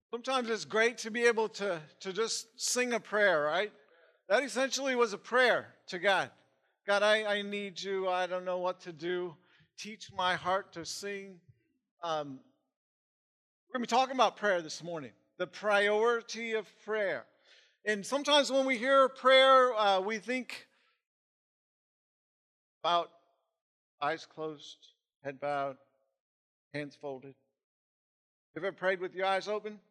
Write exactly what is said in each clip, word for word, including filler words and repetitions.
Sometimes it's great to be able to, to just sing a prayer, right? That essentially was a prayer to God. God, I, I need you. I don't know what to do. Teach my heart to sing. Um, we're going to be talking about prayer this morning, the priority of prayer. And sometimes when we hear prayer, uh, we think about eyes closed, head bowed, hands folded. You ever prayed with your eyes open?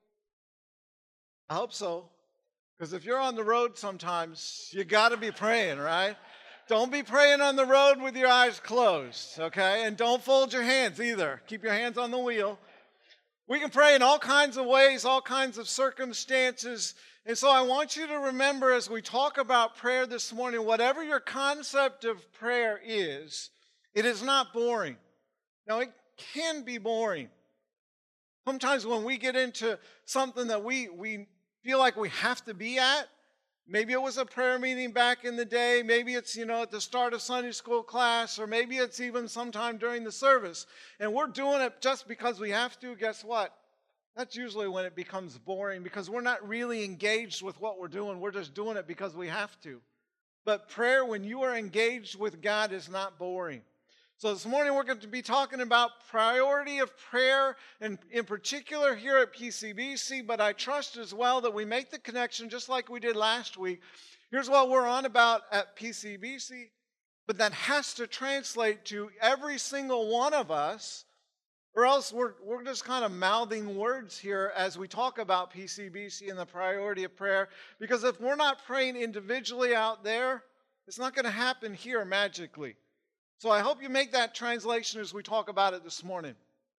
I hope so. Because if you're on the road sometimes, you got to be praying, right? Don't be praying on the road with your eyes closed, okay? And don't fold your hands either. Keep your hands on the wheel. We can pray in all kinds of ways, all kinds of circumstances. And so I want you to remember as we talk about prayer this morning, whatever your concept of prayer is, it is not boring. Now, it can be boring. Sometimes when we get into something that we, we feel like we have to be at, maybe it was a prayer meeting back in the day, maybe it's, you know, at the start of Sunday school class, or maybe it's even sometime during the service, and we're doing it just because we have to, guess what? That's usually when it becomes boring because we're not really engaged with what we're doing. We're just doing it because we have to. But prayer, when you are engaged with God, is not boring. So this morning we're going to be talking about priority of prayer, and in particular here at P C B C, but I trust as well that we make the connection just like we did last week. Here's what we're on about at P C B C, but that has to translate to every single one of us, or else we're, we're just kind of mouthing words here as we talk about P C B C and the priority of prayer, because if we're not praying individually out there, it's not going to happen here magically. So I hope you make that translation as we talk about it this morning.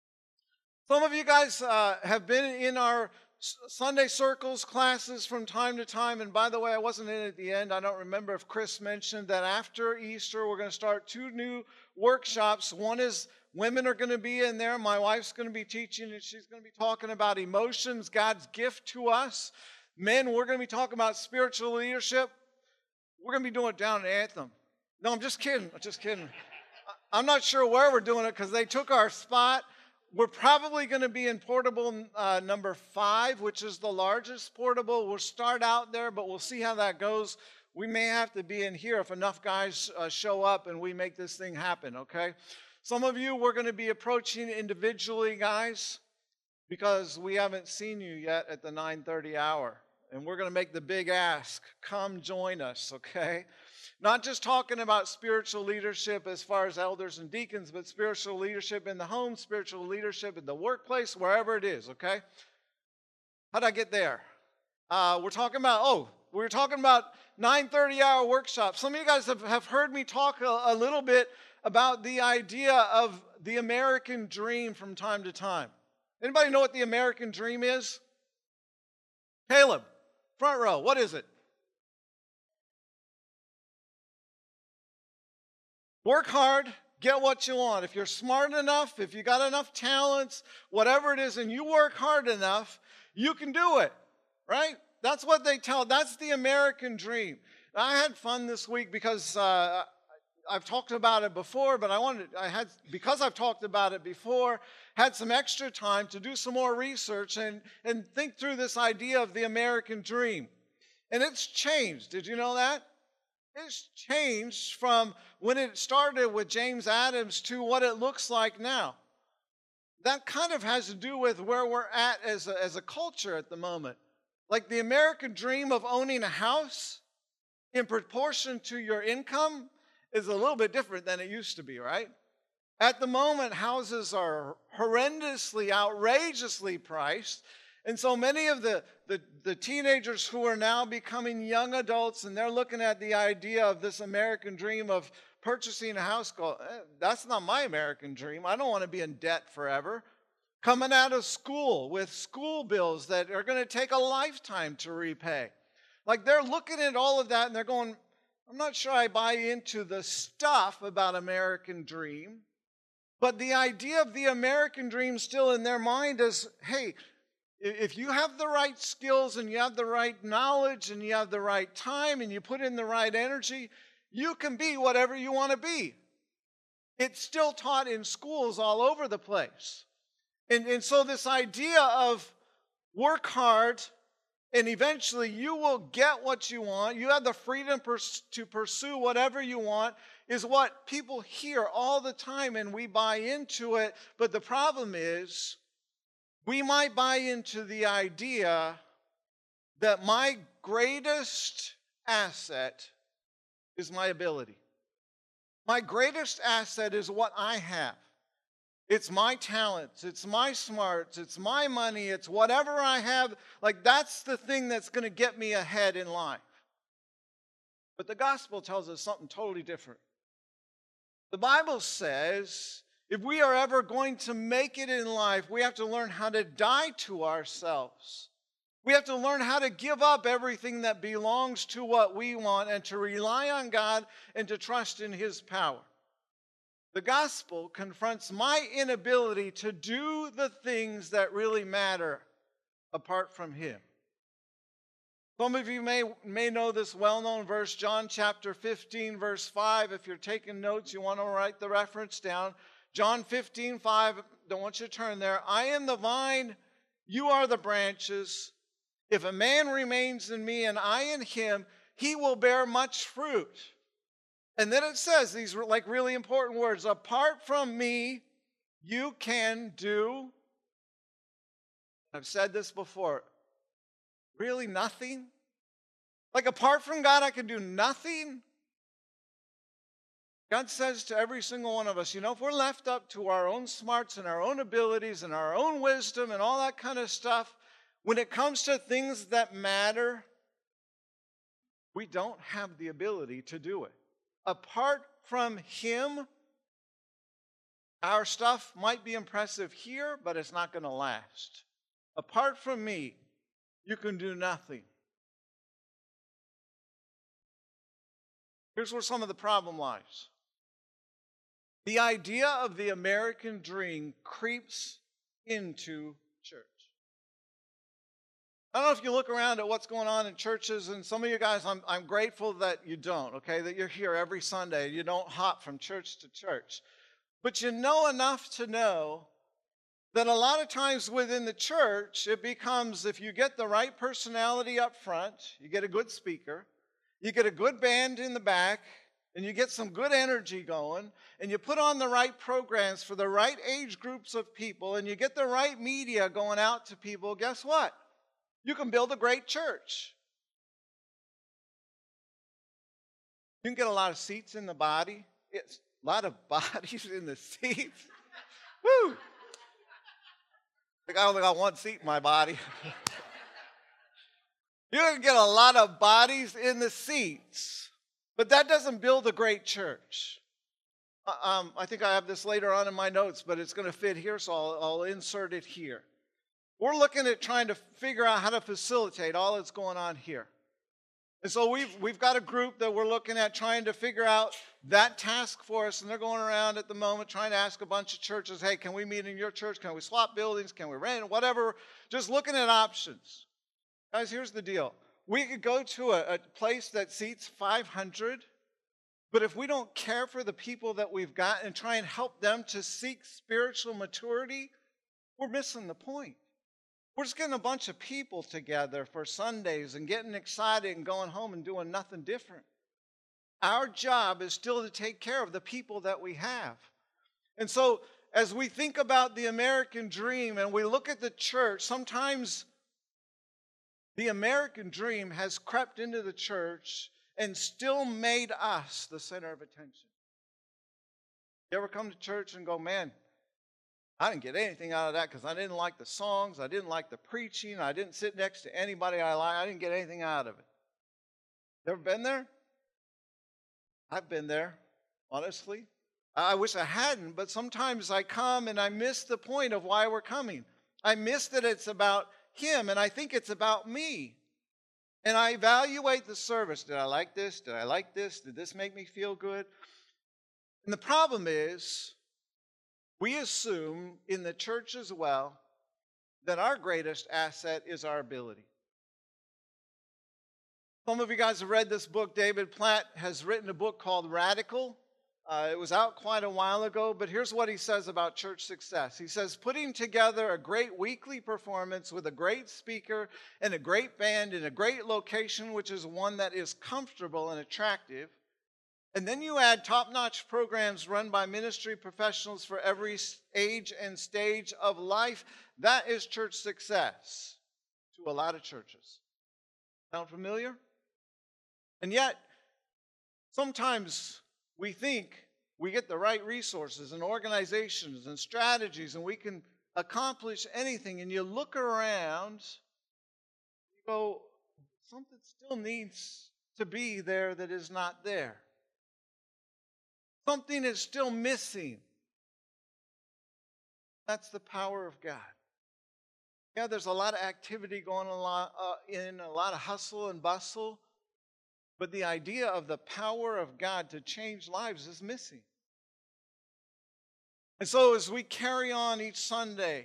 Some of you guys uh, have been in our Sunday Circles classes from time to time. And by the way, I wasn't in at the end. I don't remember if Chris mentioned that after Easter, we're going to start two new workshops. One is women are going to be in there. My wife's going to be teaching, and she's going to be talking about emotions, God's gift to us. Men, we're going to be talking about spiritual leadership. We're going to be doing it down at Anthem. No, I'm just kidding. I'm just kidding. I'm not sure where we're doing it because they took our spot. We're probably going to be in portable uh, number five, which is the largest portable. We'll start out there, but we'll see how that goes. We may have to be in here if enough guys uh, show up and we make this thing happen, okay? Some of you, we're going to be approaching individually, guys, because we haven't seen you yet at the nine thirty hour. And we're going to make the big ask. Come join us, okay? Not just talking about spiritual leadership as far as elders and deacons, but spiritual leadership in the home, spiritual leadership in the workplace, wherever it is, okay? How'd I get there? Uh, we're talking about, oh, we were talking about nine thirty hour workshops. Some of you guys have, have heard me talk a, a little bit about the idea of the American dream from time to time. Anybody know what the American dream is? Caleb, front row, what is it? Work hard, get what you want. If you're smart enough, if you got enough talents, whatever it is, and you work hard enough, you can do it, right? That's what they tell. That's the American dream. I had fun this week because uh, I've talked about it before, but I wanted, I had, because I've talked about it before, had some extra time to do some more research and, and think through this idea of the American dream. And it's changed. Did you know that? It's changed from when it started with James Adams to what it looks like now. That kind of has to do with where we're at as a, as a culture at the moment. Like the American dream of owning a house in proportion to your income is a little bit different than it used to be, right? At the moment, houses are horrendously, outrageously priced. And so many of the, the, the teenagers who are now becoming young adults, and they're looking at the idea of this American dream of purchasing a house, go, eh, that's not my American dream. I don't want to be in debt forever. Coming out of school with school bills that are going to take a lifetime to repay. Like they're looking at all of that and they're going, I'm not sure I buy into the stuff about American dream. But the idea of the American dream still in their mind is, hey, if you have the right skills and you have the right knowledge and you have the right time and you put in the right energy, you can be whatever you want to be. It's still taught in schools all over the place. And, and so this idea of work hard, and eventually you will get what you want. You have the freedom pers- to pursue whatever you want, is what people hear all the time, and we buy into it. But the problem is, we might buy into the idea that my greatest asset is my ability. My greatest asset is what I have. It's my talents, it's my smarts, it's my money, it's whatever I have. Like, that's the thing that's going to get me ahead in life. But the gospel tells us something totally different. The Bible says if we are ever going to make it in life, we have to learn how to die to ourselves. We have to learn how to give up everything that belongs to what we want and to rely on God and to trust in His power. The gospel confronts my inability to do the things that really matter apart from Him. Some of you may, may know this well-known verse, John chapter fifteen, verse five. If you're taking notes, you want to write the reference down. John fifteen, five, don't want you to turn there. I am the vine, you are the branches. If a man remains in me and I in him, he will bear much fruit. And then it says these like really important words. Apart from me, you can do, I've said this before, really nothing? Like, apart from God, I can do nothing? God says to every single one of us, you know, if we're left up to our own smarts and our own abilities and our own wisdom and all that kind of stuff, when it comes to things that matter, we don't have the ability to do it. Apart from Him, our stuff might be impressive here, but it's not going to last. Apart from me, you can do nothing. Here's where some of the problem lies. The idea of the American dream creeps into church. I don't know if you look around at what's going on in churches, and some of you guys, I'm, I'm grateful that you don't, okay, that you're here every Sunday. You don't hop from church to church. But you know enough to know that a lot of times within the church, it becomes, if you get the right personality up front, you get a good speaker, you get a good band in the back, and you get some good energy going, and you put on the right programs for the right age groups of people, and you get the right media going out to people, guess what? You can build a great church. You can get a lot of seats in the body. It's a lot of bodies in the seats. Woo! I think I only got one seat in my body. You can get a lot of bodies in the seats, but that doesn't build a great church. Um, I think I have this later on in my notes, but it's going to fit here, so I'll, I'll insert it here. We're looking at trying to figure out how to facilitate all that's going on here. And so we've, we've got a group that we're looking at trying to figure out that task for us, and they're going around at the moment trying to ask a bunch of churches, hey, can we meet in your church? Can we swap buildings? Can we rent? Whatever. Just looking at options. Guys, here's the deal. We could go to a, a place that seats five hundred, but if we don't care for the people that we've got and try and help them to seek spiritual maturity, we're missing the point. We're just getting a bunch of people together for Sundays and getting excited and going home and doing nothing different. Our job is still to take care of the people that we have. And so as we think about the American dream and we look at the church, sometimes the American dream has crept into the church and still made us the center of attention. You ever come to church and go, man, I didn't get anything out of that because I didn't like the songs, I didn't like the preaching, I didn't sit next to anybody I like, I didn't get anything out of it. You ever been there? I've been there, honestly. I wish I hadn't, but sometimes I come and I miss the point of why we're coming. I miss that it's about Him, and I think it's about me. And I evaluate the service. Did I like this? Did I like this? Did this make me feel good? And the problem is, we assume in the church as well that our greatest asset is our ability. Some of you guys have read this book. David Platt has written a book called Radical. Uh, it was out quite a while ago, but here's what he says about church success. He says, putting together a great weekly performance with a great speaker and a great band in a great location, which is one that is comfortable and attractive. And then you add top-notch programs run by ministry professionals for every age and stage of life. That is church success to a lot of churches. Sound familiar? And yet, sometimes we think we get the right resources and organizations and strategies and we can accomplish anything. And you look around, you go, something still needs to be there that is not there. Something is still missing. That's the power of God. Yeah, there's a lot of activity going on uh, in, a lot of hustle and bustle. But the idea of the power of God to change lives is missing. And so as we carry on each Sunday,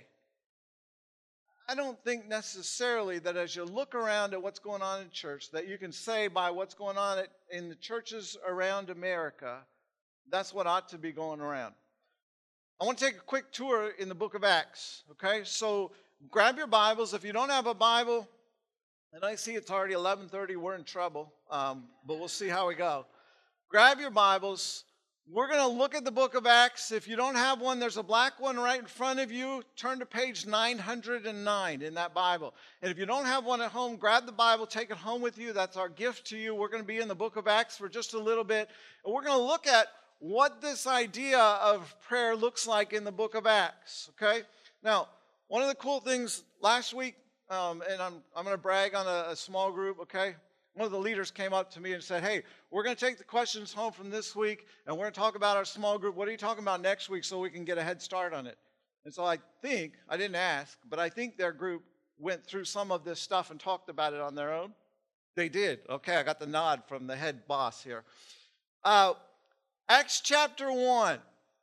I don't think necessarily that as you look around at what's going on in church, that you can say by what's going on in the churches around America, that's what ought to be going around. I want to take a quick tour in the book of Acts, okay? So grab your Bibles. If you don't have a Bible, and I see it's already eleven thirty, we're in trouble, um, but we'll see how we go. Grab your Bibles. We're going to look at the book of Acts. If you don't have one, there's a black one right in front of you. Turn to page nine hundred nine in that Bible. And if you don't have one at home, grab the Bible, take it home with you. That's our gift to you. We're going to be in the book of Acts for just a little bit. And we're going to look at what this idea of prayer looks like in the book of Acts, okay? Now, one of the cool things last week, Um, and I'm, I'm going to brag on a, a small group, okay? One of the leaders came up to me and said, hey, we're going to take the questions home from this week, and we're going to talk about our small group. What are you talking about next week so we can get a head start on it? And so I think, I didn't ask, but I think their group went through some of this stuff and talked about it on their own. They did. Okay, I got the nod from the head boss here. Uh, Acts chapter one.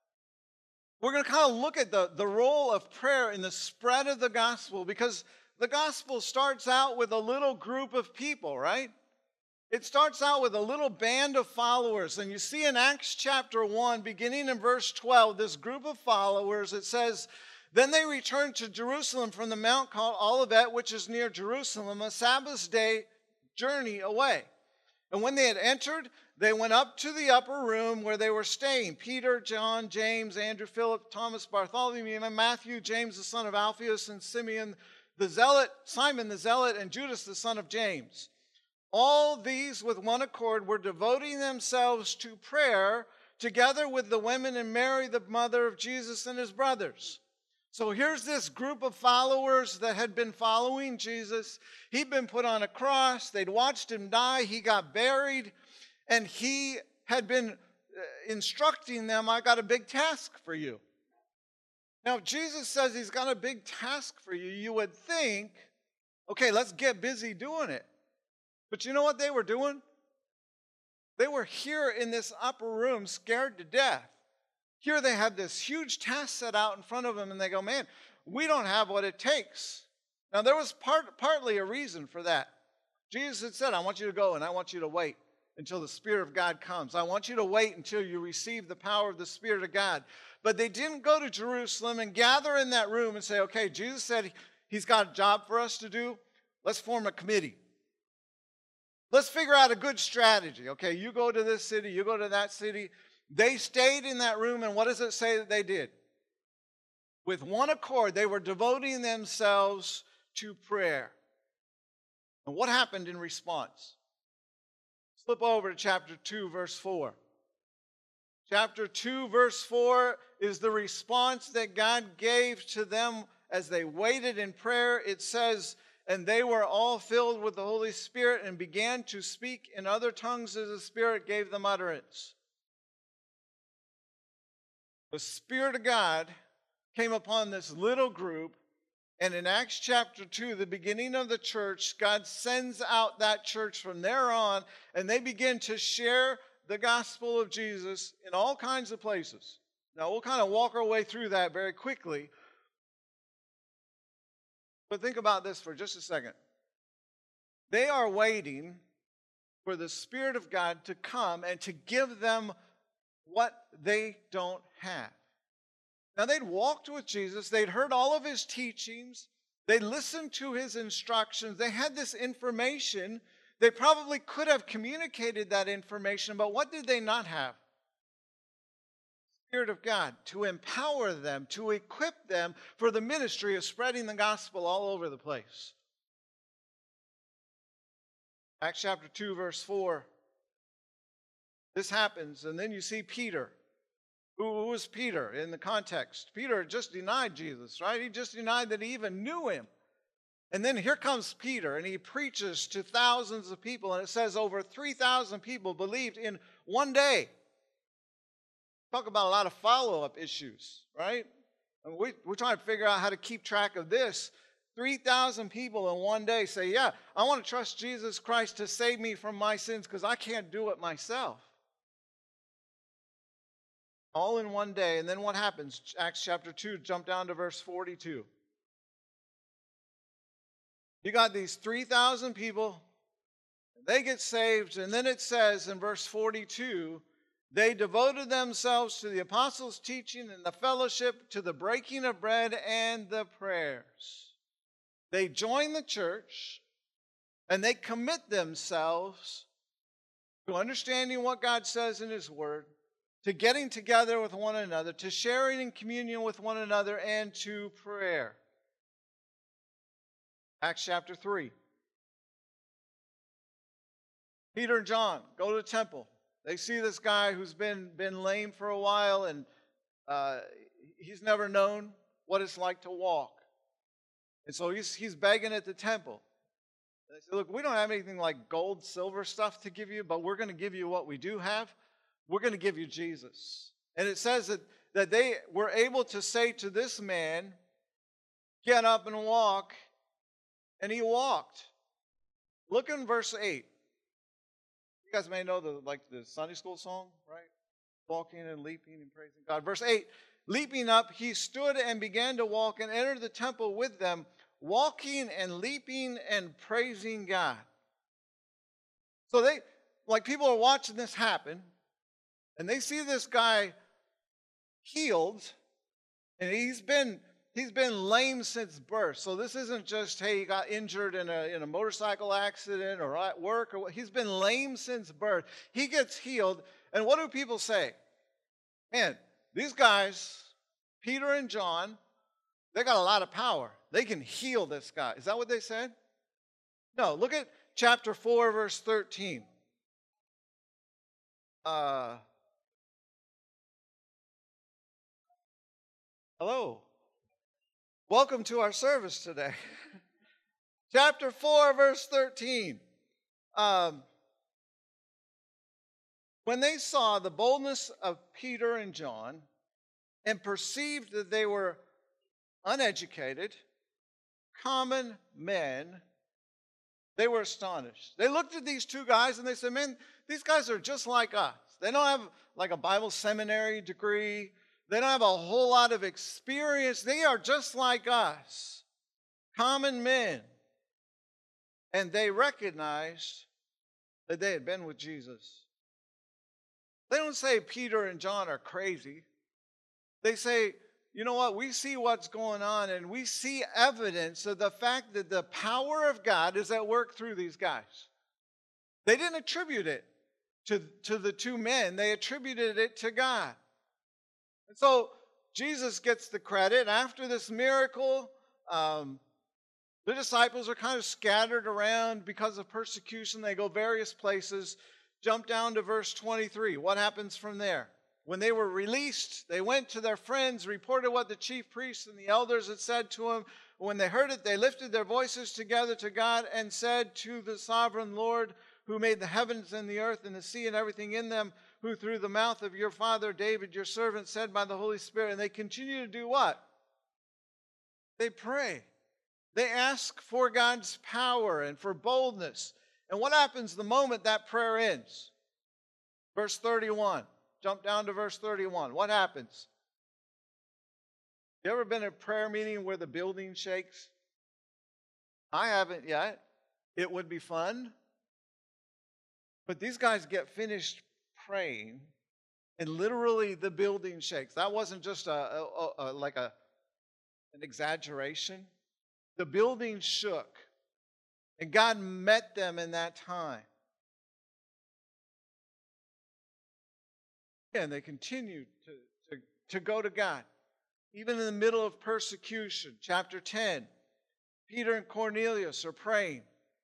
We're going to kind of look at the, the role of prayer in the spread of the gospel, because the gospel starts out with a little group of people, right? It starts out with a little band of followers. And you see in Acts chapter one, beginning in verse twelve, this group of followers, it says, then they returned to Jerusalem from the mount called Olivet, which is near Jerusalem, a Sabbath day journey away. And when they had entered, they went up to the upper room where they were staying. Peter, John, James, Andrew, Philip, Thomas, Bartholomew, Matthew, James the son of Alphaeus, and Simeon the zealot, Simon the zealot, and Judas the son of James. All these with one accord were devoting themselves to prayer together with the women and Mary, the mother of Jesus, and his brothers. So here's this group of followers that had been following Jesus. He'd been put on a cross. They'd watched him die. He got buried. And he had been instructing them, I got a big task for you. Now, if Jesus says he's got a big task for you, you would think, okay, let's get busy doing it. But you know what they were doing? They were here in this upper room scared to death. Here they have this huge task set out in front of them, and they go, man, we don't have what it takes. Now, there was part, partly a reason for that. Jesus had said, I want you to go and I want you to wait until the Spirit of God comes. I want you to wait until you receive the power of the Spirit of God. But they didn't go to Jerusalem and gather in that room and say, okay, Jesus said he's got a job for us to do. Let's form a committee. Let's figure out a good strategy. Okay, you go to this city, you go to that city. They stayed in that room, and what does it say that they did? With one accord, they were devoting themselves to prayer. And what happened in response? Flip over to chapter two, verse four. Chapter two, verse four is the response that God gave to them as they waited in prayer. It says, and they were all filled with the Holy Spirit and began to speak in other tongues as the Spirit gave them utterance. The Spirit of God came upon this little group, and in Acts chapter two, the beginning of the church, God sends out that church from there on, and they begin to share the gospel of Jesus in all kinds of places. Now, we'll kind of walk our way through that very quickly. But think about this for just a second. They are waiting for the Spirit of God to come and to give them what they don't have. Now, they'd walked with Jesus. They'd heard all of his teachings. They listened to his instructions. They had this information. They probably could have communicated that information, but what did they not have? Spirit of God to empower them, to equip them for the ministry of spreading the gospel all over the place. Acts chapter two, verse four. This happens, and then you see Peter. Who was Peter in the context? Peter had just denied Jesus, right? He just denied that he even knew him. And then here comes Peter, and he preaches to thousands of people, and it says over three thousand people believed in one day. Talk about a lot of follow-up issues, right? And we, we're trying to figure out how to keep track of this. three thousand people in one day say, yeah, I want to trust Jesus Christ to save me from my sins because I can't do it myself. All in one day. And then what happens? Acts chapter two, jump down to verse forty-two. You got these three thousand people. They get saved. And then it says in verse forty-two, they devoted themselves to the apostles' teaching and the fellowship, to the breaking of bread and the prayers. They join the church and they commit themselves to understanding what God says in his word, to getting together with one another, to sharing in communion with one another, and to prayer. Acts chapter three. Peter and John go to the temple. They see this guy who's been, been lame for a while, and uh, he's never known what it's like to walk. And so he's, he's begging at the temple. And they say, look, we don't have anything like gold, silver stuff to give you, but we're going to give you what we do have. We're going to give you Jesus. And it says that, that they were able to say to this man, get up and walk. And he walked. Look in verse eight. You guys may know the like the Sunday school song, right? Walking and leaping and praising God. Verse eight, leaping up, he stood and began to walk and entered the temple with them, walking and leaping and praising God. So they, like people are watching this happen, and they see this guy healed, and he's been he's been lame since birth. So this isn't just, hey, he got injured in a in a motorcycle accident or at work or what. He's been lame since birth. He gets healed, and what do people say? Man, these guys, Peter and John, they got a lot of power. They can heal this guy. Is that what they said? No. Look at chapter four, verse thirteen. Uh. Hello. Welcome to our service today. Chapter four, verse thirteen. Um, when they saw the boldness of Peter and John and perceived that they were uneducated, common men, they were astonished. They looked at these two guys and they said, man, these guys are just like us. They don't have like a Bible seminary degree. They don't have a whole lot of experience. They are just like us, common men. And they recognized that they had been with Jesus. They don't say Peter and John are crazy. They say, you know what, we see what's going on, and we see evidence of the fact that the power of God is at work through these guys. They didn't attribute it to, to the two men. They attributed it to God. And so Jesus gets the credit. After this miracle, um, the disciples are kind of scattered around because of persecution. They go various places. Jump down to verse twenty-three. What happens from there? When they were released, they went to their friends, reported what the chief priests and the elders had said to them. When they heard it, they lifted their voices together to God and said to the sovereign Lord, who made the heavens and the earth and the sea and everything in them, who through the mouth of your father David, your servant, said by the Holy Spirit. And they continue to do what? They pray. They ask for God's power and for boldness. And what happens the moment that prayer ends? Verse thirty-one. Jump down to verse thirty-one. What happens? You ever been at a prayer meeting where the building shakes? I haven't yet. It would be fun. But these guys get finished praying, And literally the building shakes. That wasn't just a, a, a like a an exaggeration. The building shook. And God met them in that time. And they continued to, to, to go to God. Even in the middle of persecution, chapter ten, Peter and Cornelius are praying.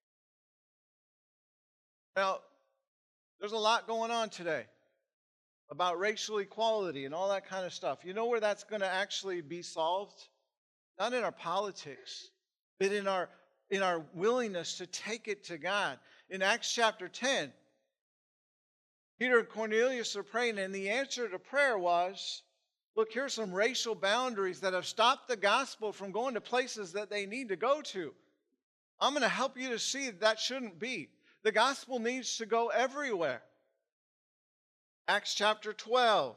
Now, there's a lot going on today about racial equality and all that kind of stuff. You know where that's going to actually be solved? Not in our politics, but in our, in our willingness to take it to God. In Acts chapter ten, Peter and Cornelius are praying, and the answer to prayer was, look, here's some racial boundaries that have stopped the gospel from going to places that they need to go to. I'm going to help you to see that that shouldn't be. The gospel needs to go everywhere. Acts chapter twelve.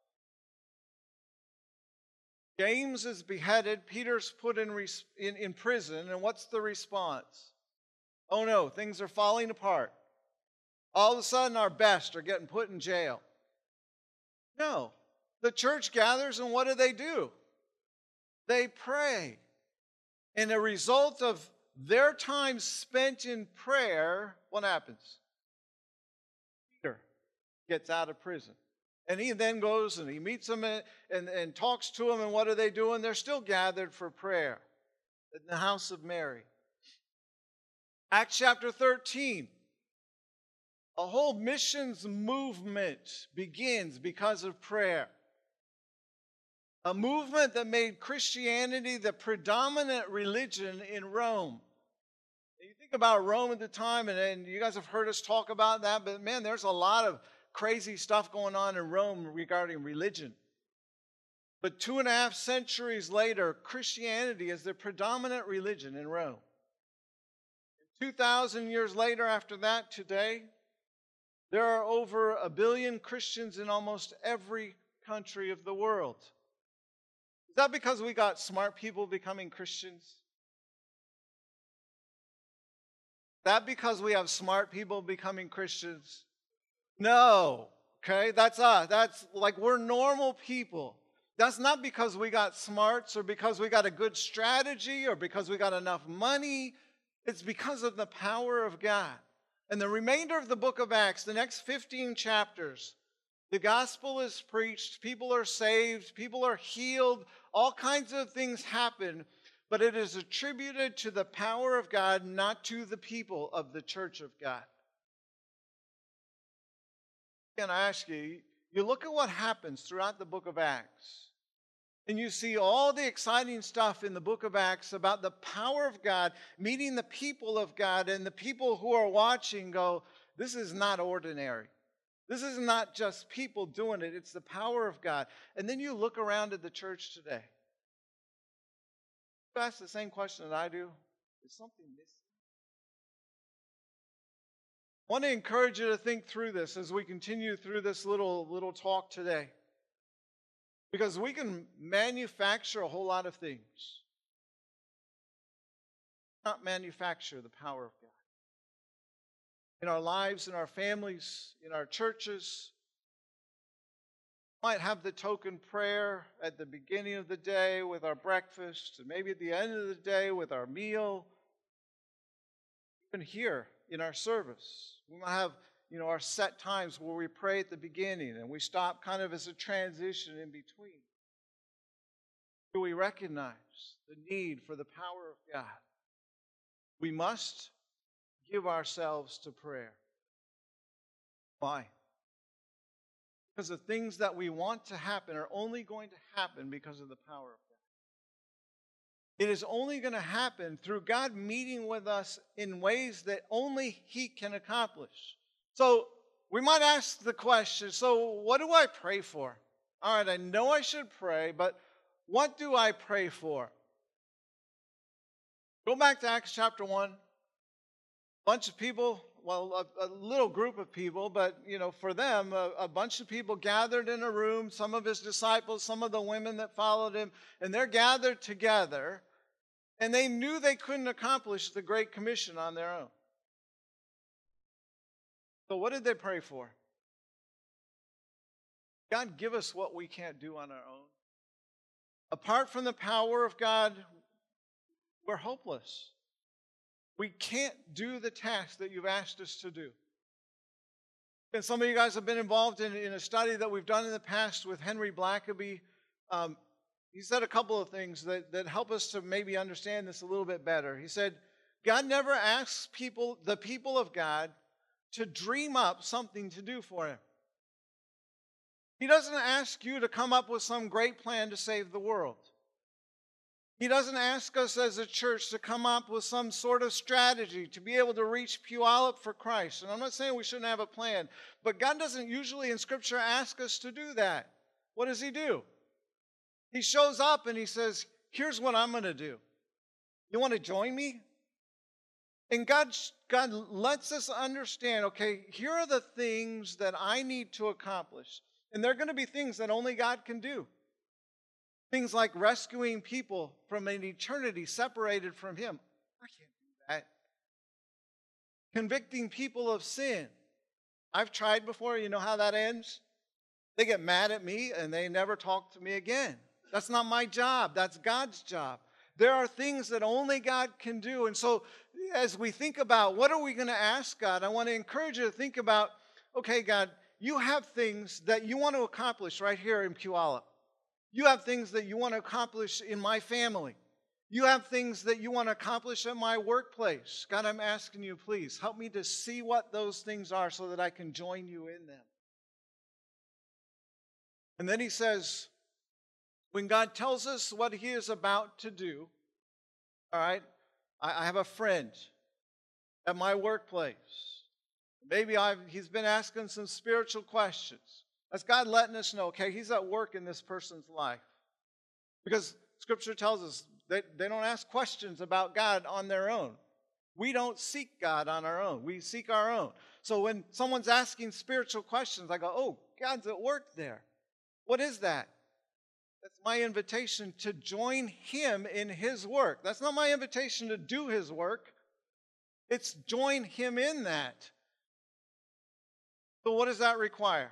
James is beheaded. Peter's put in, in, in prison. And what's the response? Oh no, things are falling apart. All of a sudden, our best are getting put in jail. No. The church gathers, and what do they do? They pray. And a result of their time spent in prayer, what happens? Peter gets out of prison. And he then goes and he meets them and, and, and talks to them, and what are they doing? They're still gathered for prayer in the house of Mary. Acts chapter thirteen. A whole missions movement begins because of prayer. A movement that made Christianity the predominant religion in Rome. You think about Rome at the time, and, and you guys have heard us talk about that, but man, there's a lot of crazy stuff going on in Rome regarding religion. But two and a half centuries later, Christianity is the predominant religion in Rome. two thousand years later after that, today, there are over a billion Christians in almost every country of the world. Is that because we got smart people becoming Christians? Is that because we have smart people becoming Christians? No. Okay, that's us. That's like we're normal people. That's not because we got smarts or because we got a good strategy or because we got enough money. It's because of the power of God. And the remainder of the book of Acts, the next fifteen chapters, the gospel is preached, people are saved, people are healed, all kinds of things happen, but it is attributed to the power of God, not to the people of the church of God. Can I ask you, you look at what happens throughout the book of Acts, and you see all the exciting stuff in the book of Acts about the power of God, meeting the people of God, and the people who are watching go, this is not ordinary. This is not just people doing it. It's the power of God. And then you look around at the church today. You ask the same question that I do. Is something missing? I want to encourage you to think through this as we continue through this little, little talk today. Because we can manufacture a whole lot of things. Not manufacture the power of God. In our lives, in our families, in our churches. We might have the token prayer at the beginning of the day with our breakfast, and maybe at the end of the day with our meal. Even here in our service, we might have you know, our set times where we pray at the beginning and we stop kind of as a transition in between. Do we recognize the need for the power of God? We must give ourselves to prayer. Why? Because the things that we want to happen are only going to happen because of the power of God. It is only going to happen through God meeting with us in ways that only He can accomplish. So we might ask the question, so what do I pray for? All right, I know I should pray, but what do I pray for? Go back to Acts chapter one. A bunch of people, well, a, a little group of people, but, you know, for them, a, a bunch of people gathered in a room, some of His disciples, some of the women that followed Him, and they're gathered together, and they knew they couldn't accomplish the Great Commission on their own. So what did they pray for? God, give us what we can't do on our own. Apart from the power of God, we're hopeless. We can't do the task that you've asked us to do. And some of you guys have been involved in, in a study that we've done in the past with Henry Blackaby. Um, he said a couple of things that, that help us to maybe understand this a little bit better. He said, God never asks people, the people of God, to dream up something to do for him. He doesn't ask you to come up with some great plan to save the world. He doesn't ask us as a church to come up with some sort of strategy to be able to reach Puyallup for Christ. And I'm not saying we shouldn't have a plan, but God doesn't usually in Scripture ask us to do that. What does he do? He shows up and he says, here's what I'm going to do. You want to join me? And God, God lets us understand, okay, here are the things that I need to accomplish. And they're going to be things that only God can do. Things like rescuing people from an eternity separated from him. I can't do that. Convicting people of sin. I've tried before. You know how that ends? They get mad at me and they never talk to me again. That's not my job. That's God's job. There are things that only God can do. And so as we think about what are we going to ask God, I want to encourage you to think about, okay, God, you have things that you want to accomplish right here in Puyallup. You have things that you want to accomplish in my family. You have things that you want to accomplish at my workplace. God, I'm asking you, please, help me to see what those things are so that I can join you in them. And then he says, when God tells us what he is about to do, all right, I, I have a friend at my workplace. Maybe I've, he's been asking some spiritual questions. That's God letting us know, okay, he's at work in this person's life. Because Scripture tells us they, they don't ask questions about God on their own. We don't seek God on our own. We seek our own. So when someone's asking spiritual questions, I go, oh, God's at work there. What is that? That's my invitation to join him in his work. That's not my invitation to do his work. It's join him in that. So what does that require?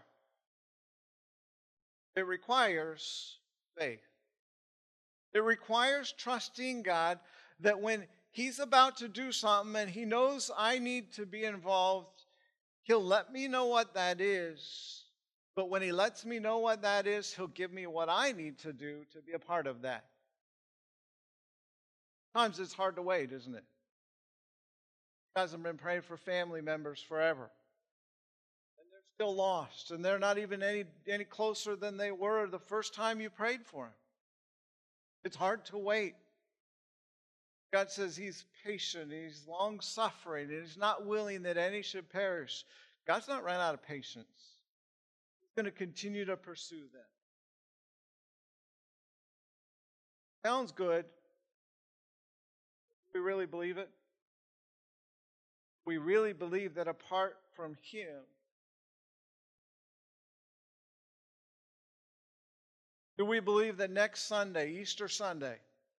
It requires faith. It requires trusting God that when he's about to do something and he knows I need to be involved, he'll let me know what that is. But when he lets me know what that is, he'll give me what I need to do to be a part of that. Sometimes it's hard to wait, isn't it? You guys have been praying for family members forever. Still lost, and they're not even any, any closer than they were the first time you prayed for them. It's hard to wait. God says he's patient, he's long-suffering, and he's not willing that any should perish. God's not run out of patience. He's going to continue to pursue them. Sounds good. We really believe it. We really believe that apart from him, do we believe that next Sunday, Easter Sunday,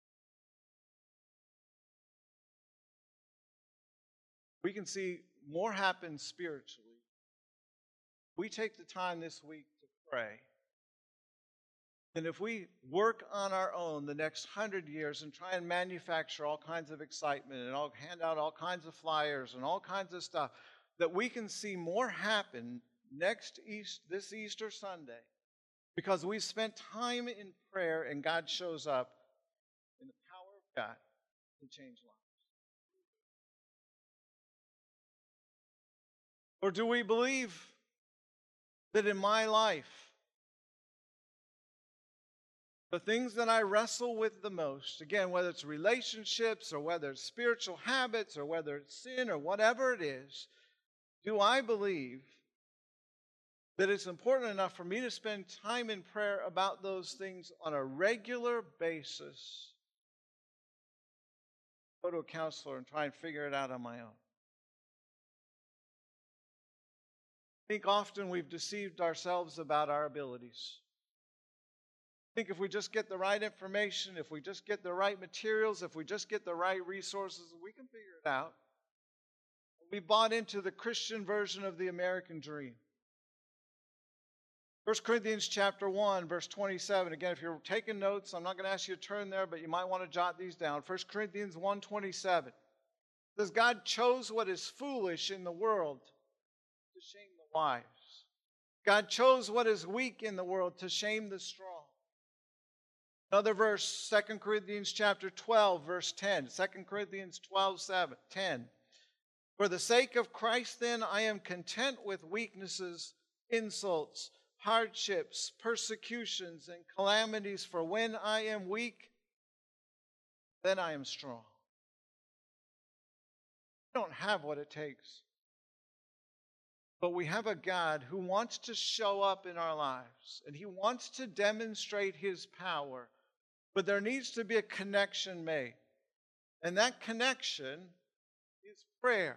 we can see more happen spiritually? We take the time this week to pray. And if we work on our own the next hundred years and try and manufacture all kinds of excitement and all, hand out all kinds of flyers and all kinds of stuff, that we can see more happen next East, this Easter Sunday. Because we've spent time in prayer and God shows up in the power of God to change lives. Or do we believe that in my life, the things that I wrestle with the most, again, whether it's relationships or whether it's spiritual habits or whether it's sin or whatever it is, do I believe that it's important enough for me to spend time in prayer about those things on a regular basis, go to a counselor and try and figure it out on my own? I think often we've deceived ourselves about our abilities. I think if we just get the right information, if we just get the right materials, if we just get the right resources, we can figure it out. We bought into the Christian version of the American dream. First Corinthians chapter one, verse twenty-seven. Again, if you're taking notes, I'm not going to ask you to turn there, but you might want to jot these down. First Corinthians one twenty-seven. It says, God chose what is foolish in the world to shame the wise. God chose what is weak in the world to shame the strong. Another verse, Second Corinthians chapter twelve, verse ten. Second Corinthians twelve, ten. For the sake of Christ, then, I am content with weaknesses, insults, hardships, persecutions, and calamities, for when I am weak, then I am strong. We don't have what it takes. But we have a God who wants to show up in our lives, and He wants to demonstrate His power. But there needs to be a connection made. And that connection is prayer.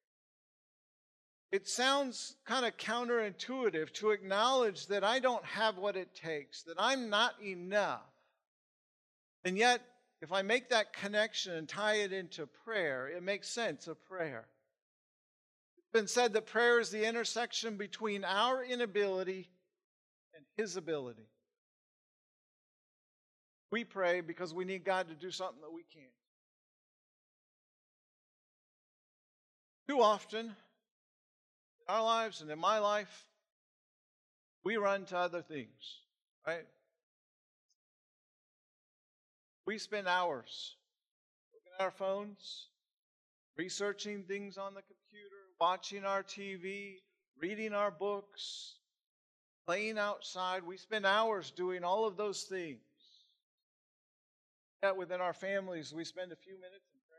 It sounds kind of counterintuitive to acknowledge that I don't have what it takes, that I'm not enough. And yet, if I make that connection and tie it into prayer, it makes sense of prayer. It's been said that prayer is the intersection between our inability and His ability. We pray because we need God to do something that we can't. Too often, in our lives and in my life, we run to other things, right? We spend hours looking at our phones, researching things on the computer, watching our T V, reading our books, playing outside. We spend hours doing all of those things. Yet within our families, we spend a few minutes in prayer.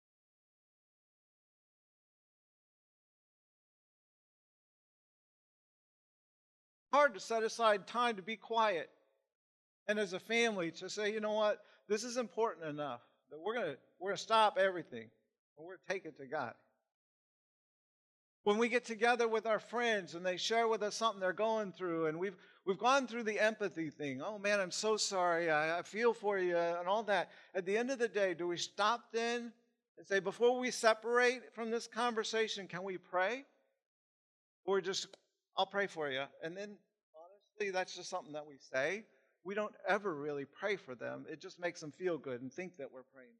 Hard to set aside time to be quiet. And as a family to say, you know what, this is important enough that we're going to we're going to stop everything and we're going to take it to God. When we get together with our friends and they share with us something they're going through, and we've we've gone through the empathy thing. Oh man, I'm so sorry. I, I feel for you and all that. At the end of the day, do we stop then and say, before we separate from this conversation, can we pray? Or just, I'll pray for you. And then honestly, that's just something that we say. We don't ever really pray for them. It just makes them feel good and think that we're praying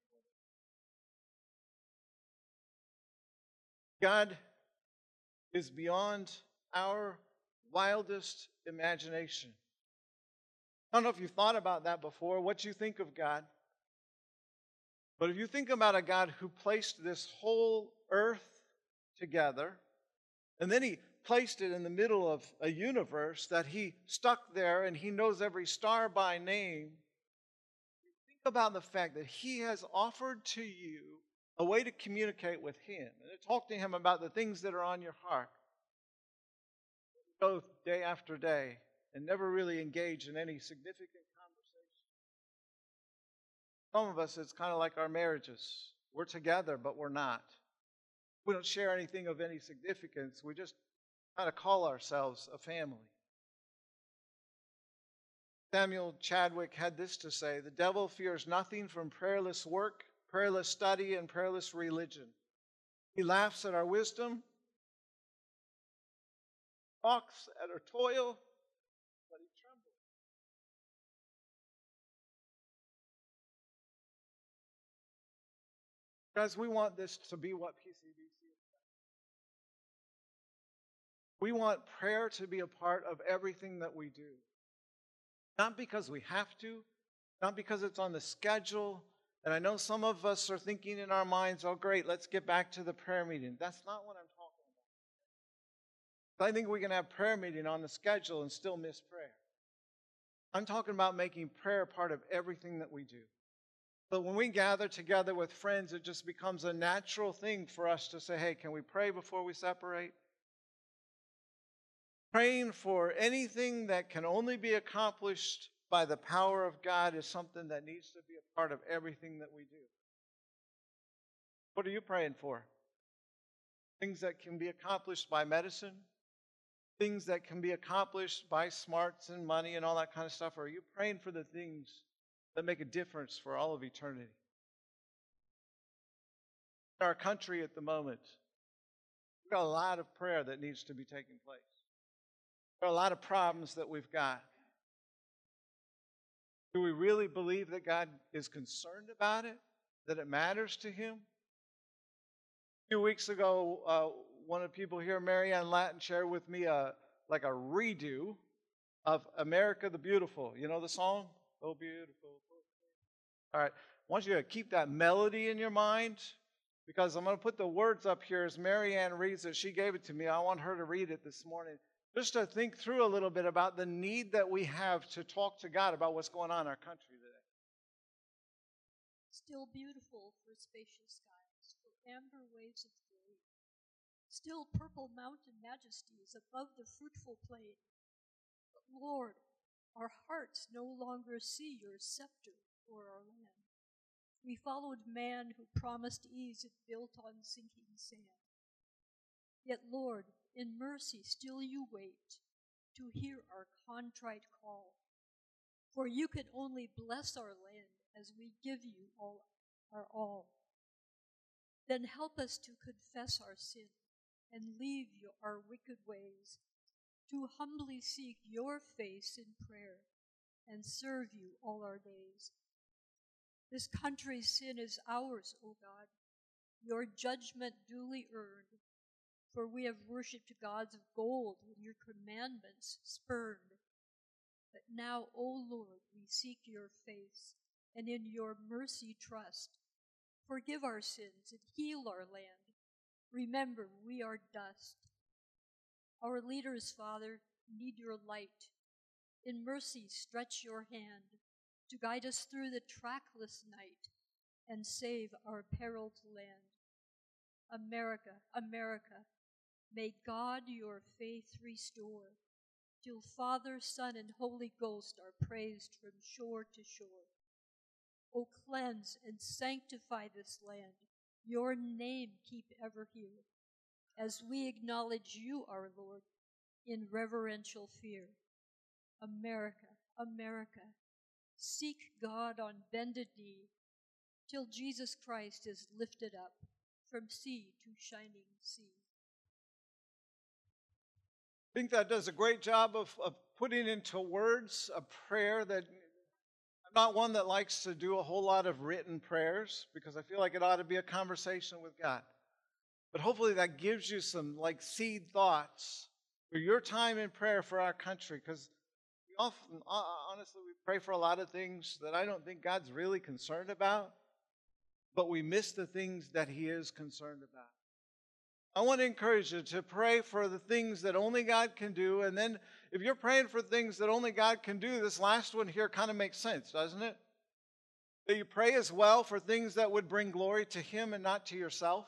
for them. God is beyond our wildest imagination. I don't know if you've thought about that before, what you think of God. But if you think about a God who placed this whole earth together, and then He placed it in the middle of a universe that He stuck there, and He knows every star by name, think about the fact that He has offered to you a way to communicate with Him and to talk to Him about the things that are on your heart. Go day after day and never really engage in any significant conversation. Some of us, it's kind of like our marriages. We're together, but we're not. We don't share anything of any significance. We just kind of call ourselves a family. Samuel Chadwick had this to say: the devil fears nothing from prayerless work, prayerless study, and prayerless religion. He laughs at our wisdom, mocks at our toil, but he trembles. Guys, we want this to be what P C B C is. We want prayer to be a part of everything that we do. Not because we have to, not because it's on the schedule. And I know some of us are thinking in our minds, oh great, let's get back to the prayer meeting. That's not what I'm talking about. I think we can have prayer meeting on the schedule and still miss prayer. I'm talking about making prayer part of everything that we do. But when we gather together with friends, it just becomes a natural thing for us to say, hey, can we pray before we separate? Praying for anything that can only be accomplished by the power of God is something that needs to be a part of everything that we do. What are you praying for? Things that can be accomplished by medicine? Things that can be accomplished by smarts and money and all that kind of stuff? Or are you praying for the things that make a difference for all of eternity? In our country at the moment, we've got a lot of prayer that needs to be taking place. There are a lot of problems that we've got. Do we really believe that God is concerned about it? That it matters to Him? A few weeks ago, uh, one of the people here, Marianne Latin, shared with me a, like a redo of America the Beautiful. You know the song? Oh, beautiful. All right. I want you to keep that melody in your mind because I'm going to put the words up here as Marianne reads it. She gave it to me. I want her to read it this morning. Just to think through a little bit about the need that we have to talk to God about what's going on in our country today. Still beautiful for spacious skies, for amber waves of grain. Still purple mountain majesties above the fruitful plain. But Lord, our hearts no longer see your scepter or our land. We followed man who promised ease and built on sinking sand. Yet, Lord, in mercy still you wait to hear our contrite call. For you can only bless our land as we give you all our all. Then help us to confess our sin and leave your, our wicked ways, to humbly seek your face in prayer and serve you all our days. This country's sin is ours, O God, your judgment duly earned. For we have worshipped gods of gold and your commandments spurned. But now, O Lord, we seek your face, and in your mercy trust. Forgive our sins and heal our land. Remember, we are dust. Our leaders, Father, need your light. In mercy, stretch your hand to guide us through the trackless night and save our periled land. America, America, may God your faith restore, till Father, Son, and Holy Ghost are praised from shore to shore. O cleanse and sanctify this land, your name keep ever here, as we acknowledge you, our Lord, in reverential fear. America, America, seek God on bended knee, till Jesus Christ is lifted up from sea to shining sea. I think that does a great job of, of putting into words a prayer that I'm not one that likes to do a whole lot of written prayers because I feel like it ought to be a conversation with God. But hopefully that gives you some like seed thoughts for your time in prayer for our country, because we often, honestly, we pray for a lot of things that I don't think God's really concerned about, but we miss the things that He is concerned about. I want to encourage you to pray for the things that only God can do. And then if you're praying for things that only God can do, this last one here kind of makes sense, doesn't it? That you pray as well for things that would bring glory to Him and not to yourself.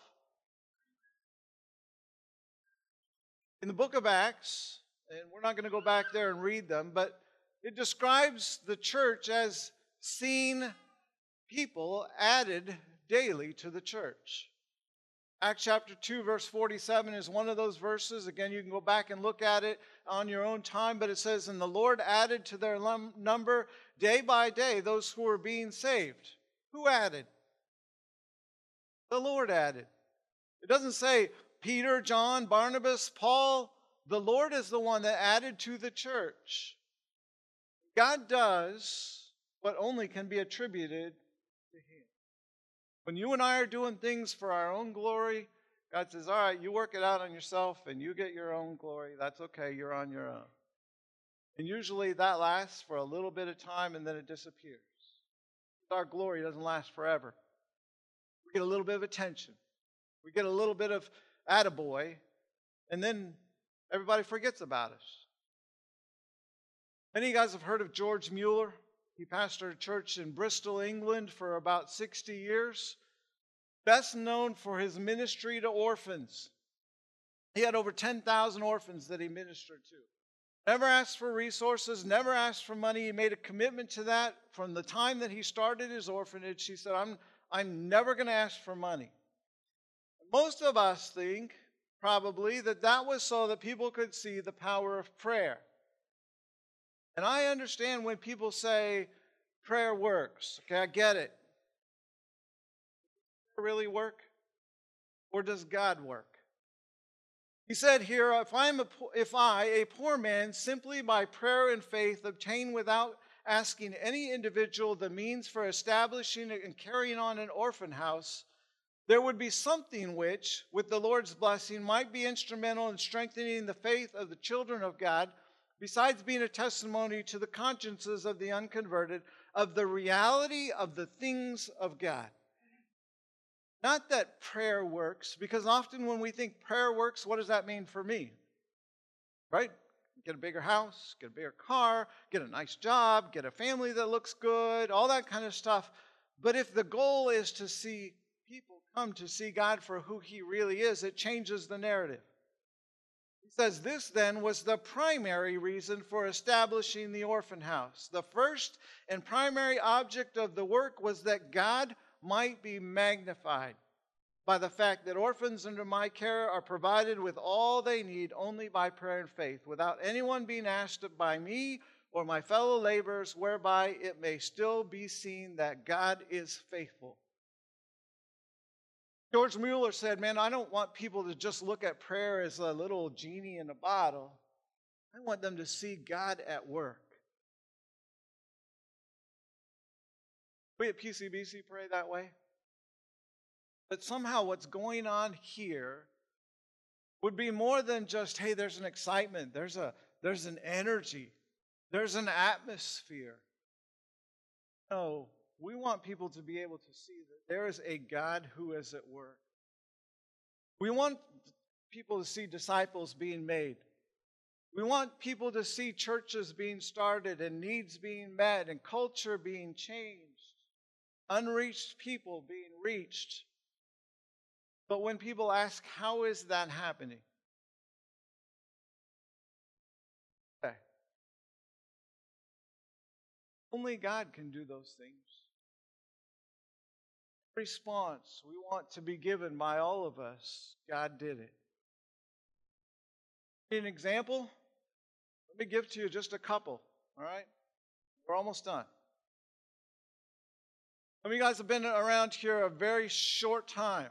In the book of Acts, and we're not going to go back there and read them, but it describes the church as seeing people added daily to the church. Acts chapter two, verse forty-seven is one of those verses. Again, you can go back and look at it on your own time, but it says, "And the Lord added to their number day by day those who were being saved." Who added? The Lord added. It doesn't say Peter, John, Barnabas, Paul. The Lord is the one that added to the church. God does what only can be attributed to Him. When you and I are doing things for our own glory, God says, all right, you work it out on yourself and you get your own glory. That's okay. You're on your own. And usually that lasts for a little bit of time and then it disappears. Our glory doesn't last forever. We get a little bit of attention. We get a little bit of attaboy, and then everybody forgets about us. Many of you guys have heard of George Mueller. He pastored a church in Bristol, England for about sixty years. Best known for his ministry to orphans. He had over ten thousand orphans that he ministered to. Never asked for resources, never asked for money. He made a commitment to that from the time that he started his orphanage. He said, I'm, I'm never going to ask for money. Most of us think probably that that was so that people could see the power of prayer. And I understand when people say prayer works. Okay, I get it. Does it really work? Or does God work? He said here, if, I'm a, if I, a poor man, simply by prayer and faith obtain without asking any individual the means for establishing and carrying on an orphan house, there would be something which, with the Lord's blessing, might be instrumental in strengthening the faith of the children of God, besides being a testimony to the consciences of the unconverted of the reality of the things of God. Not that prayer works, because often when we think prayer works, what does that mean for me? Right? Get a bigger house, get a bigger car, get a nice job, get a family that looks good, all that kind of stuff. But if the goal is to see people come to see God for who He really is, it changes the narrative. He says this then was the primary reason for establishing the orphan house. The first and primary object of the work was that God might be magnified by the fact that orphans under my care are provided with all they need only by prayer and faith, without anyone being asked by me or my fellow laborers, whereby it may still be seen that God is faithful. George Mueller said, man, I don't want people to just look at prayer as a little genie in a bottle. I want them to see God at work. We at P C B C pray that way. But somehow what's going on here would be more than just, hey, there's an excitement, there's a there's an energy, there's an atmosphere. No, we want people to be able to see that there is a God who is at work. We want people to see disciples being made. We want people to see churches being started and needs being met and culture being changed, unreached people being reached. But when people ask, how is that happening? Okay. Only God can do those things. Response we want to be given by all of us, God did it. An example? Let me give to you just a couple, all right? We're almost done. Some of you guys have been around here a very short time.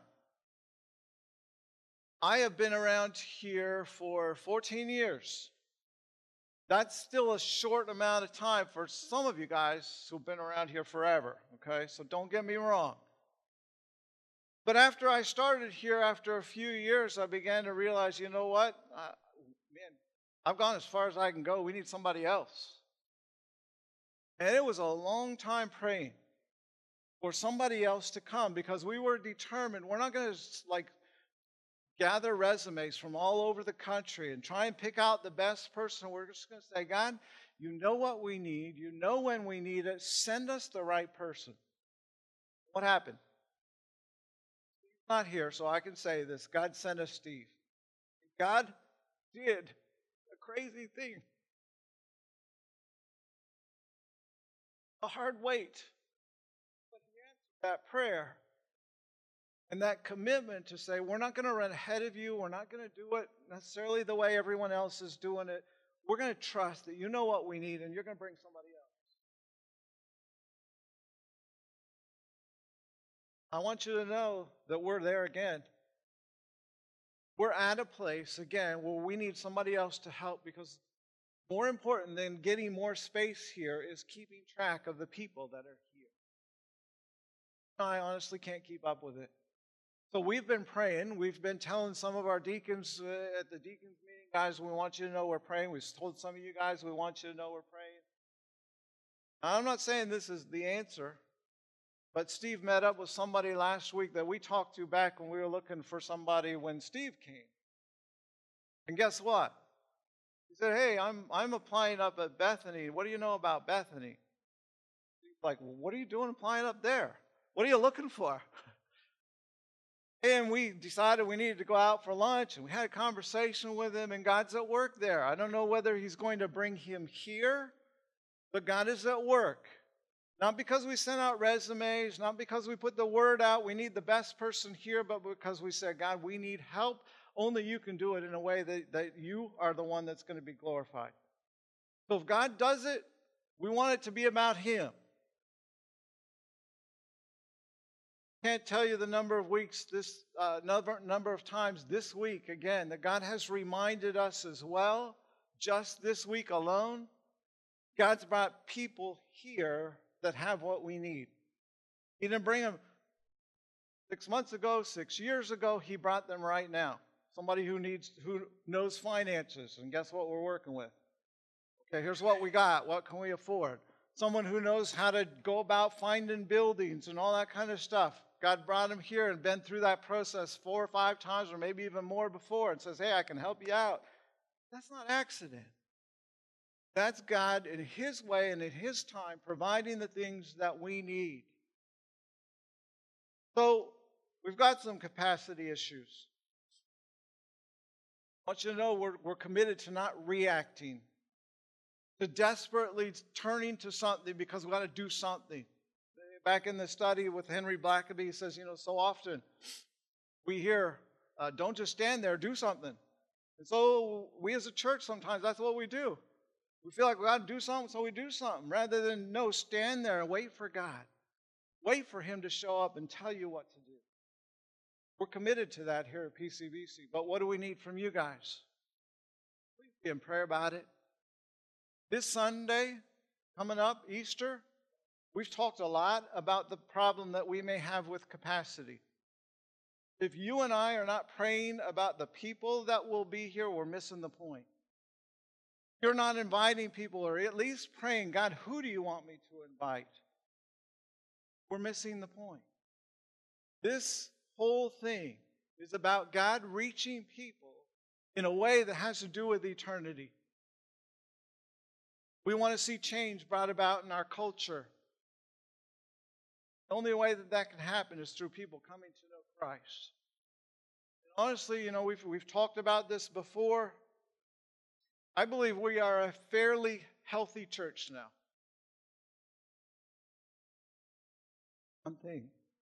I have been around here for fourteen years. That's still a short amount of time for some of you guys who've been around here forever, okay? So don't get me wrong. But after I started here, after a few years, I began to realize, you know what? Uh, man, I've gone as far as I can go. We need somebody else. And it was a long time praying for somebody else to come because we were determined. We're not going to, like, gather resumes from all over the country and try and pick out the best person. We're just going to say, God, you know what we need. You know when we need it. Send us the right person. What happened? Not here, so I can say this. God sent us Steve. God did a crazy thing. A hard wait. But he answered that prayer and that commitment to say, we're not going to run ahead of you. We're not going to do it necessarily the way everyone else is doing it. We're going to trust that you know what we need and you're going to bring somebody else. I want you to know that we're there again. We're at a place, again, where we need somebody else to help because more important than getting more space here is keeping track of the people that are here. I honestly can't keep up with it. So we've been praying. We've been telling some of our deacons uh, at the deacons meeting, guys, we want you to know we're praying. We've told some of you guys we want you to know we're praying. Now, I'm not saying this is the answer. But Steve met up with somebody last week that we talked to back when we were looking for somebody when Steve came. And guess what? He said, hey, I'm I'm applying up at Bethany. What do you know about Bethany? He's like, well, what are you doing applying up there? What are you looking for? And we decided we needed to go out for lunch, and we had a conversation with him, and God's at work there. I don't know whether he's going to bring him here, but God is at work. Not because we sent out resumes, not because we put the word out, we need the best person here, but because we said, God, we need help. Only you can do it in a way that, that you are the one that's going to be glorified. So if God does it, we want it to be about Him. Can't tell you the number of weeks, this uh, number, number of times this week, again, that God has reminded us as well, just this week alone, God's brought people here that have what we need. He didn't bring them six months ago, six years ago. He brought them right now. Somebody who needs, who knows finances, and guess what we're working with? Okay, here's what we got. What can we afford? Someone who knows how to go about finding buildings and all that kind of stuff. God brought him here and been through that process four or five times or maybe even more before and says, hey, I can help you out. That's not accident. That's God in his way and in his time providing the things that we need. So we've got some capacity issues. I want you to know we're, we're committed to not reacting, to desperately turning to something because we've got to do something. Back in the study with Henry Blackaby, he says, you know, so often we hear, uh, don't just stand there, do something. And so we as a church sometimes, that's what we do. We feel like we got to do something, so we do something. Rather than, no, stand there and wait for God. Wait for him to show up and tell you what to do. We're committed to that here at P C B C. But what do we need from you guys? Please be in prayer about it. This Sunday, coming up, Easter, we've talked a lot about the problem that we may have with capacity. If you and I are not praying about the people that will be here, we're missing the point. You're not inviting people, or at least praying, God, who do you want me to invite? We're missing the point. This whole thing is about God reaching people in a way that has to do with eternity. We want to see change brought about in our culture. The only way that that can happen is through people coming to know Christ. And honestly, you know, we've, we've talked about this before. I believe we are a fairly healthy church now. One thing.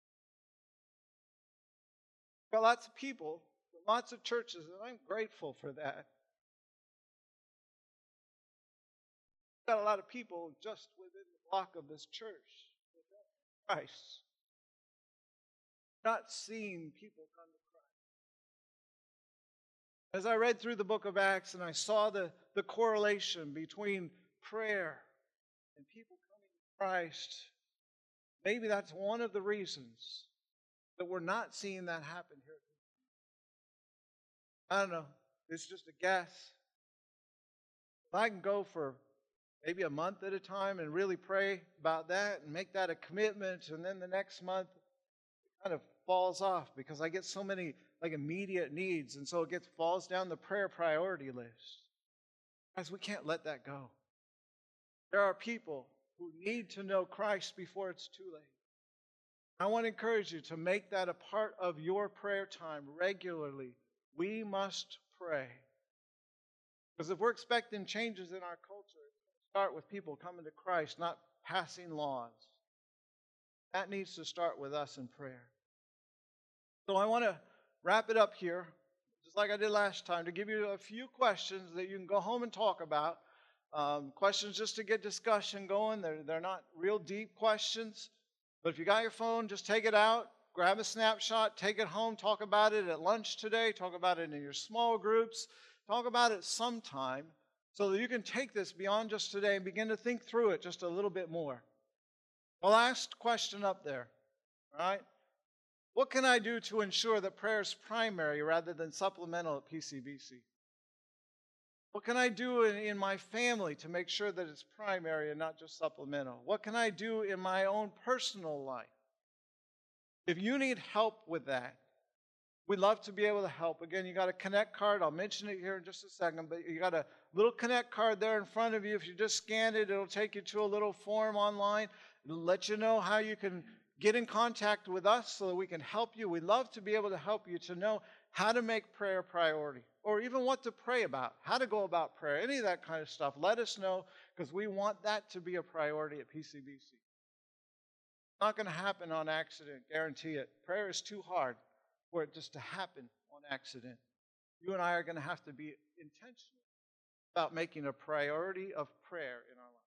We've got lots of people, lots of churches, and I'm grateful for that. We've got a lot of people just within the block of this church that don't know Christ. Not seeing people come to Christ. As I read through the book of Acts and I saw the, the correlation between prayer and people coming to Christ, maybe that's one of the reasons that we're not seeing that happen here. I don't know. It's just a guess. If I can go for maybe a month at a time and really pray about that and make that a commitment, and then the next month it kind of falls off because I get so many like immediate needs, and so it gets falls down the prayer priority list. Guys, we can't let that go. There are people who need to know Christ before it's too late. I want to encourage you to make that a part of your prayer time regularly. We must pray. Because if we're expecting changes in our culture, it's going to start with people coming to Christ, not passing laws. That needs to start with us in prayer. So I want to wrap it up here, just like I did last time, to give you a few questions that you can go home and talk about. Um, questions just to get discussion going. They're, they're not real deep questions. But if you got your phone, just take it out, grab a snapshot, take it home, talk about it at lunch today, talk about it in your small groups, talk about it sometime so that you can take this beyond just today and begin to think through it just a little bit more. The last question up there, all right? What can I do to ensure that prayer is primary rather than supplemental at P C B C? What can I do in, in my family to make sure that it's primary and not just supplemental? What can I do in my own personal life? If you need help with that, we'd love to be able to help. Again, you got a Connect card. I'll mention it here in just a second, but you got a little Connect card there in front of you. If you just scan it, it'll take you to a little form online. It'll let you know how you can get in contact with us so that we can help you. We'd love to be able to help you to know how to make prayer a priority, or even what to pray about, how to go about prayer, any of that kind of stuff. Let us know, because we want that to be a priority at P C B C. It's not going to happen on accident, guarantee it. Prayer is too hard for it just to happen on accident. You and I are going to have to be intentional about making a priority of prayer in our lives.